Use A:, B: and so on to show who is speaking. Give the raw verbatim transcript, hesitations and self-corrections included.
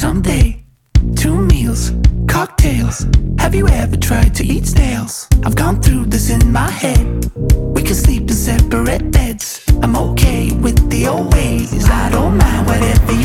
A: someday. Two meals, cocktails. Have you ever tried to eat snails? I've gone through this in my head. We can sleep in separate beds. I'm okay with the old ways. I don't mind whatever you